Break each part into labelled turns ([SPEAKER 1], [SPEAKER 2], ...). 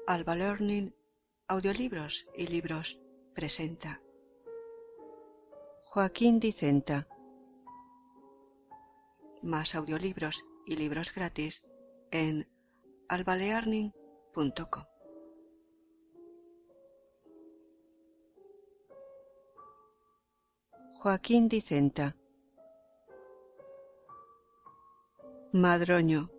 [SPEAKER 1] Alba Learning, Audiolibros y Libros presenta Joaquín Dicenta. Más audiolibros y libros gratis en albalearning.com. Joaquín Dicenta. Madroño.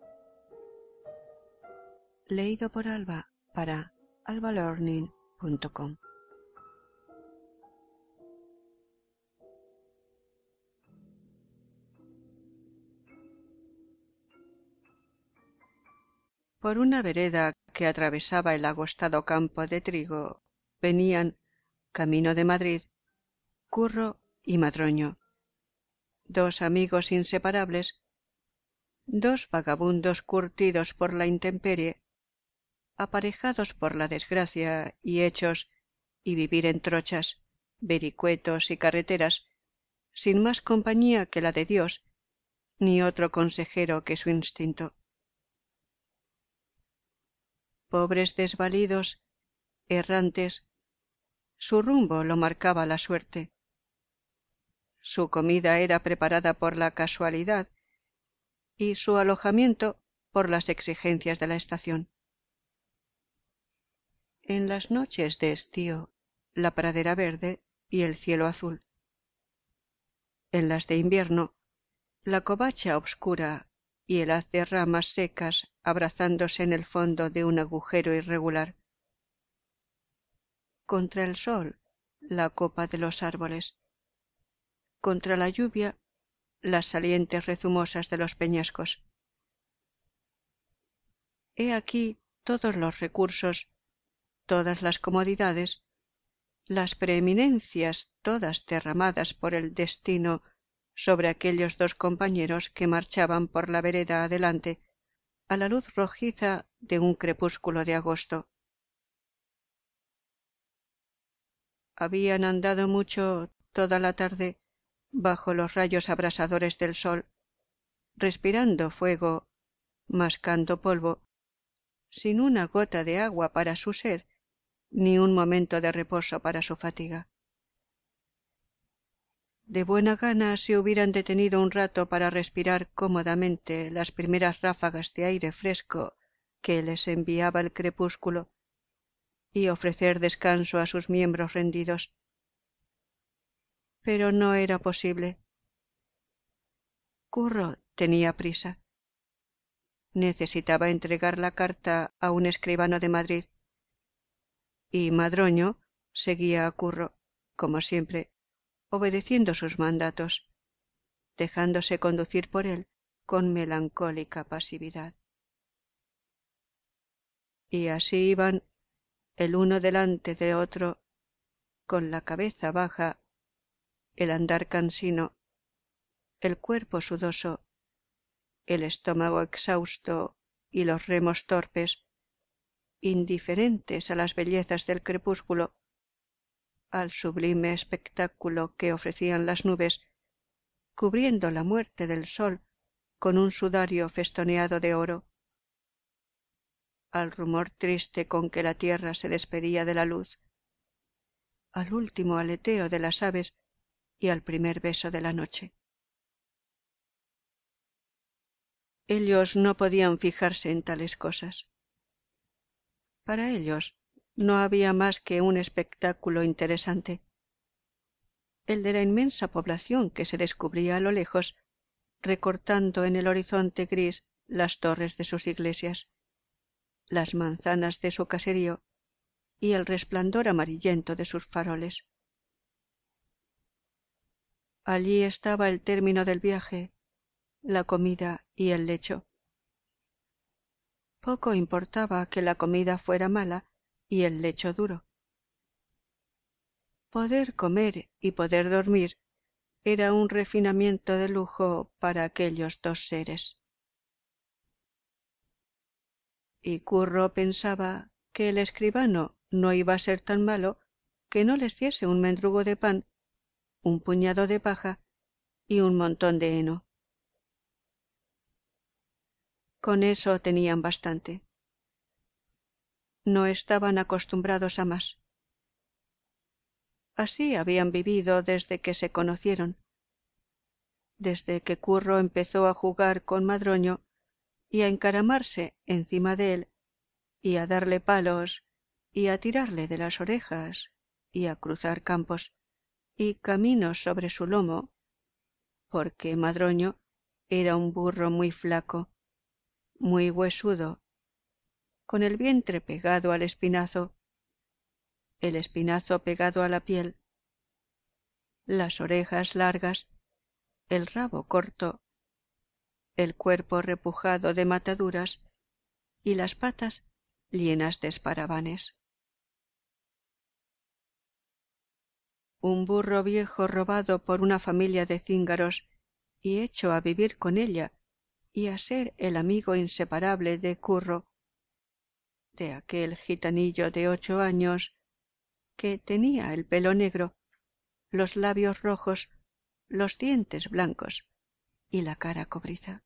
[SPEAKER 1] Leído por Alba para albalearning.com. Por una vereda que atravesaba el agostado campo de trigo venían, camino de Madrid, Curro y Madroño, dos amigos inseparables, dos vagabundos curtidos por la intemperie, aparejados por la desgracia y hechos y vivir en trochas, vericuetos y carreteras, sin más compañía que la de Dios, ni otro consejero que su instinto. Pobres desvalidos, errantes, su rumbo lo marcaba la suerte. Su comida era preparada por la casualidad y su alojamiento por las exigencias de la estación. En las noches de estío, la pradera verde y el cielo azul. En las de invierno, la covacha obscura y el haz de ramas secas abrazándose en el fondo de un agujero irregular. Contra el sol, la copa de los árboles. Contra la lluvia, las salientes rezumosas de los peñascos. He aquí todos los recursos, todas las comodidades, las preeminencias todas derramadas por el destino sobre aquellos dos compañeros que marchaban por la vereda adelante a la luz rojiza de un crepúsculo de agosto. Habían andado mucho toda la tarde bajo los rayos abrasadores del sol, respirando fuego, mascando polvo, sin una gota de agua para su sed, ni un momento de reposo para su fatiga. De buena gana se hubieran detenido un rato para respirar cómodamente las primeras ráfagas de aire fresco que les enviaba el crepúsculo y ofrecer descanso a sus miembros rendidos. Pero no era posible. Curro tenía prisa. Necesitaba entregar la carta a un escribano de Madrid, y Madroño seguía a Curro, como siempre, obedeciendo sus mandatos, dejándose conducir por él con melancólica pasividad. Y así iban, el uno delante de otro, con la cabeza baja, el andar cansino, el cuerpo sudoso, el estómago exhausto y los remos torpes, indiferentes a las bellezas del crepúsculo, al sublime espectáculo que ofrecían las nubes, cubriendo la muerte del sol con un sudario festoneado de oro, al rumor triste con que la tierra se despedía de la luz, al último aleteo de las aves y al primer beso de la noche. Ellos no podían fijarse en tales cosas. Para ellos no había más que un espectáculo interesante, el de la inmensa población que se descubría a lo lejos, recortando en el horizonte gris las torres de sus iglesias, las manzanas de su caserío y el resplandor amarillento de sus faroles. Allí estaba el término del viaje, la comida y el lecho. Poco importaba que la comida fuera mala y el lecho duro. Poder comer y poder dormir era un refinamiento de lujo para aquellos dos seres. Y Curro pensaba que el escribano no iba a ser tan malo que no les diese un mendrugo de pan, un puñado de paja y un montón de heno. Con eso tenían bastante. no estaban acostumbrados a más. Así habían vivido desde que se conocieron, desde que Curro empezó a jugar con Madroño y a encaramarse encima de él y a darle palos y a tirarle de las orejas y a cruzar campos y caminos sobre su lomo, porque Madroño era un burro muy flaco, muy huesudo, con el vientre pegado al espinazo, el espinazo pegado a la piel, las orejas largas, el rabo corto, el cuerpo repujado de mataduras y las patas llenas de esparavanes. Un burro viejo robado por una familia de cíngaros y hecho a vivir con ella y a ser el amigo inseparable de Curro, de aquel gitanillo de 8 años que tenía el pelo negro, los labios rojos, los dientes blancos y la cara cobriza.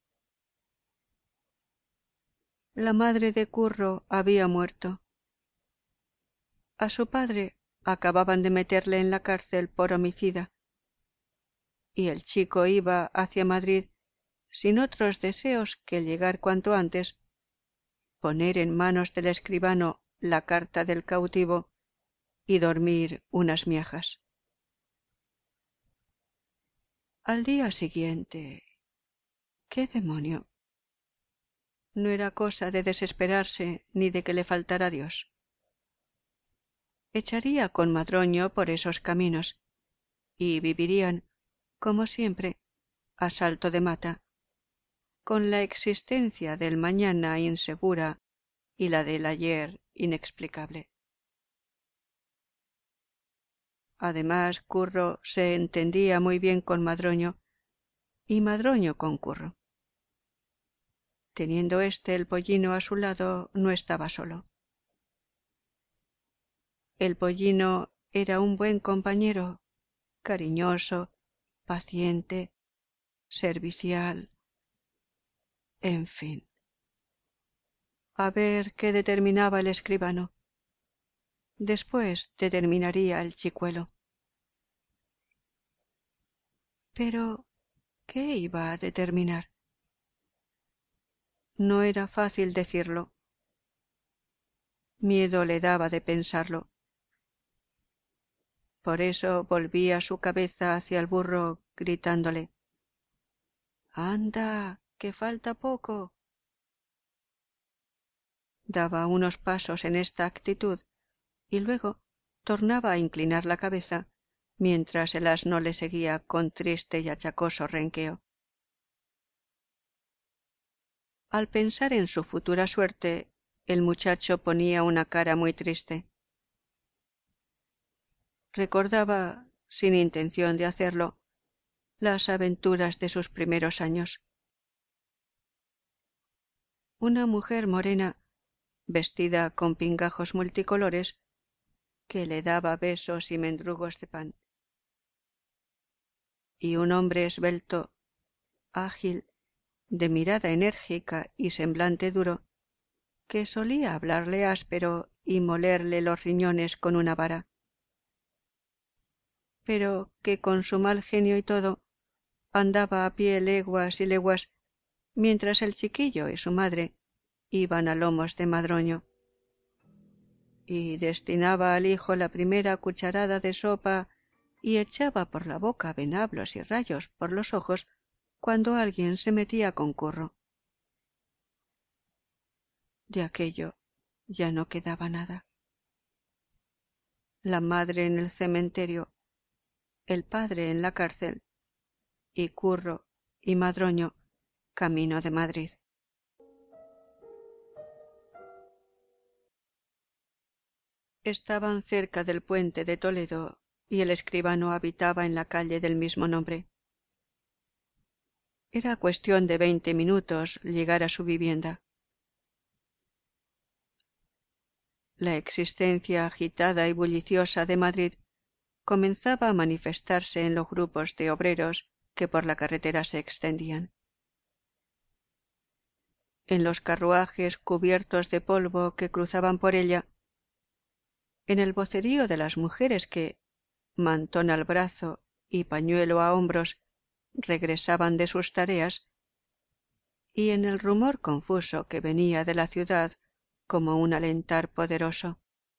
[SPEAKER 1] La madre de Curro había muerto. A su padre acababan de meterle en la cárcel por homicida, y el chico iba hacia Madrid sin otros deseos que llegar cuanto antes, poner en manos del escribano la carta del cautivo y dormir unas miajas. Al día siguiente, ¿qué demonio? No era cosa de desesperarse ni de que le faltara Dios. Echaría con Madroño por esos caminos y vivirían, como siempre, a salto de mata, con la existencia del mañana insegura y la del ayer inexplicable. Además, Curro se entendía muy bien con Madroño y Madroño con Curro. Teniendo éste el pollino a su lado, no estaba solo. El pollino era un buen compañero, cariñoso, paciente, servicial, en fin. A ver qué determinaba el escribano. Después determinaría el chicuelo. Pero, ¿qué iba a determinar? No era fácil decirlo. Miedo le daba de pensarlo. Por eso volvía su cabeza hacia el burro, gritándole: «¡Anda, que falta poco!». Daba unos pasos en esta actitud y luego tornaba a inclinar la cabeza mientras el asno le seguía con triste y achacoso renqueo. Al pensar en su futura suerte, el muchacho ponía una cara muy triste. Recordaba, sin intención de hacerlo, las aventuras de sus primeros años. Una mujer morena, vestida con pingajos multicolores, que le daba besos y mendrugos de pan. Y un hombre esbelto, ágil, de mirada enérgica y semblante duro, que solía hablarle áspero y molerle los riñones con una vara, pero que con su mal genio y todo andaba a pie leguas y leguas, mientras el chiquillo y su madre iban a lomos de Madroño, y destinaba al hijo la primera cucharada de sopa y echaba por la boca venablos y rayos por los ojos cuando alguien se metía con Curro. De aquello ya no quedaba nada. La madre en el cementerio, el padre en la cárcel, y Curro y Madroño camino de Madrid. Estaban cerca del puente de Toledo y el escribano habitaba en la calle del mismo nombre. Era cuestión de 20 minutos llegar a su vivienda. La existencia agitada y bulliciosa de Madrid comenzaba a manifestarse en los grupos de obreros que por la carretera se extendían. en los carruajes cubiertos de polvo que cruzaban por ella, en el vocerío de las mujeres que, mantón al brazo y pañuelo a hombros, regresaban de sus tareas, y en el rumor confuso que venía de la ciudad como un alentar poderoso.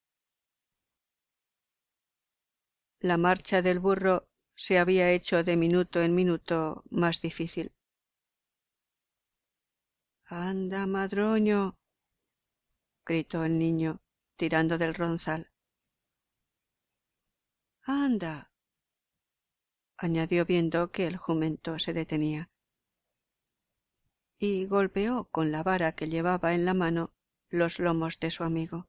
[SPEAKER 1] La marcha del burro se había hecho de minuto en minuto más difícil. «¡Anda, madroño!», gritó el niño, tirando del ronzal. «Anda», añadió viendo que el jumento se detenía, y golpeó con la vara que llevaba en la mano los lomos de su amigo.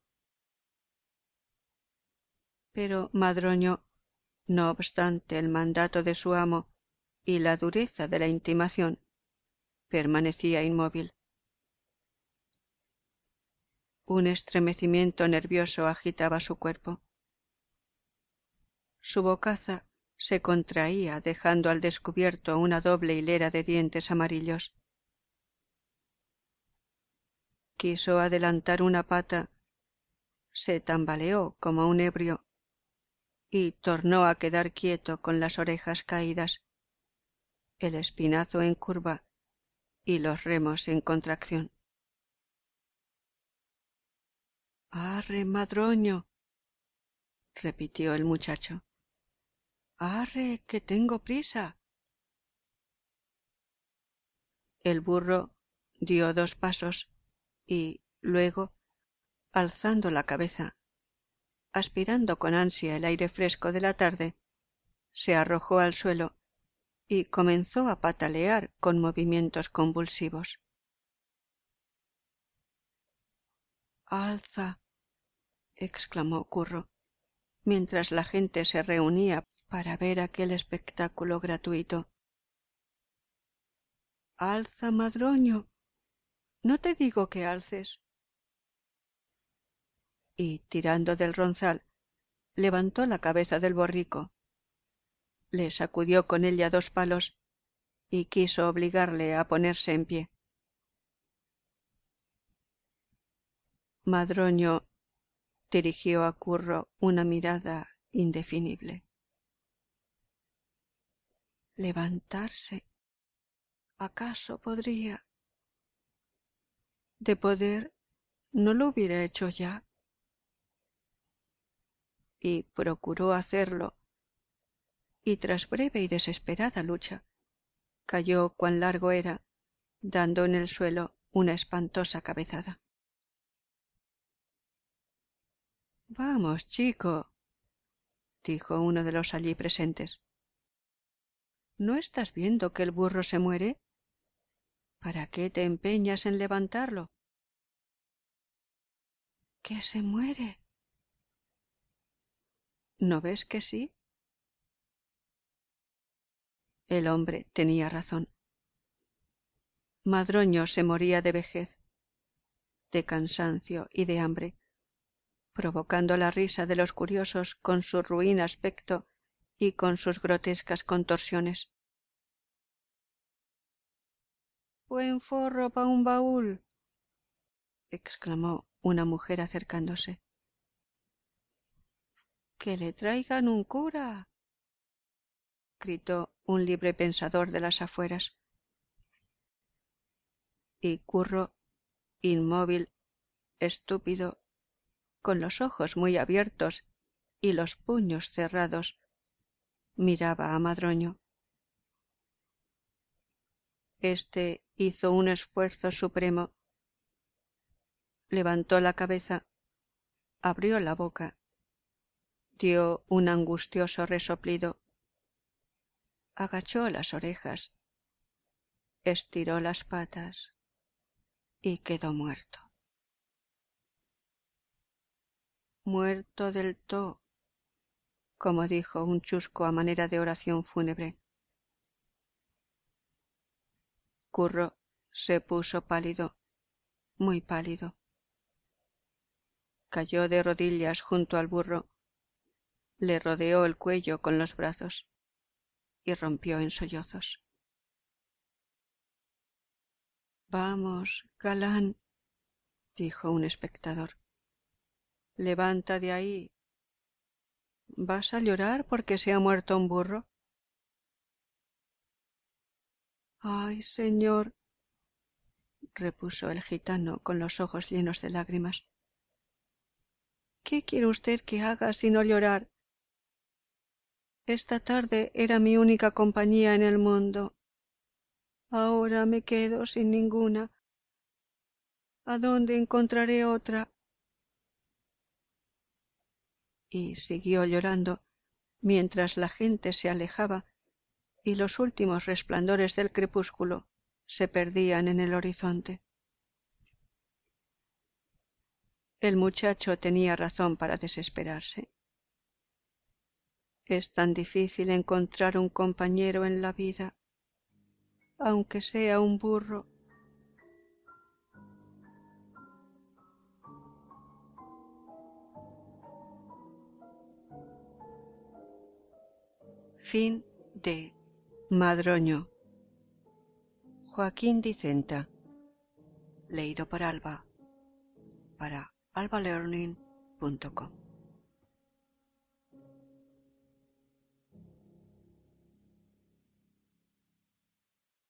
[SPEAKER 1] Pero Madroño, no obstante el mandato de su amo y la dureza de la intimación, permanecía inmóvil. Un estremecimiento nervioso agitaba su cuerpo. Su bocaza se contraía, dejando al descubierto una doble hilera de dientes amarillos. Quiso adelantar una pata, se tambaleó como un ebrio y tornó a quedar quieto con las orejas caídas, el espinazo en curva y los remos en contracción. «Arre, madroño», repitió el muchacho. «Arre, que tengo prisa». El burro dio 2 pasos y, luego, alzando la cabeza, aspirando con ansia el aire fresco de la tarde, se arrojó al suelo y comenzó a patalear con movimientos convulsivos. «¡Alza!», exclamó Curro, mientras la gente se reunía para ver aquel espectáculo gratuito. «¡Alza, madroño! No te digo que alces». Y, tirando del ronzal, levantó la cabeza del borrico, le sacudió con ella 2 palos y quiso obligarle a ponerse en pie. Madroño dirigió a Curro una mirada indefinible. «Levantarse. ¿Acaso podría? De poder, ¿no lo hubiera hecho ya?». Y procuró hacerlo, y tras breve y desesperada lucha, cayó cuán largo era, dando en el suelo una espantosa cabezada. «Vamos, chico», dijo uno de los allí presentes. «¿No estás viendo que el burro se muere? ¿Para qué te empeñas en levantarlo?». «¿Que se muere?». «¿No ves que sí?». El hombre tenía razón. Madroño se moría de vejez, de cansancio y de hambre, provocando la risa de los curiosos con su ruin aspecto y con sus grotescas contorsiones. «Buen forro pa un baúl», exclamó una mujer acercándose. «¡Que le traigan un cura!», gritó un libre pensador de las afueras. Y Curro, inmóvil, estúpido, con los ojos muy abiertos y los puños cerrados, miraba a Madroño. Este hizo un esfuerzo supremo, levantó la cabeza, abrió la boca, dio un angustioso resoplido, agachó las orejas, estiró las patas y quedó muerto. «Muerto del tó», como dijo un chusco a manera de oración fúnebre. Curro se puso pálido, muy pálido. Cayó de rodillas junto al burro, le rodeó el cuello con los brazos y rompió en sollozos. Vamos, galán, dijo un espectador, levanta de ahí. ¿Vas a llorar porque se ha muerto un burro? Ay, señor, repuso el gitano con los ojos llenos de lágrimas. ¿Qué quiere usted que haga sino llorar? Esta tarde era mi única compañía en el mundo. Ahora me quedo sin ninguna. ¿A dónde encontraré otra? Y siguió llorando mientras la gente se alejaba y los últimos resplandores del crepúsculo se perdían en el horizonte. El muchacho tenía razón para desesperarse. Es tan difícil encontrar un compañero en la vida, aunque sea un burro. Fin de Madroño. Joaquín Dicenta. Leído por Alba para albalearning.com.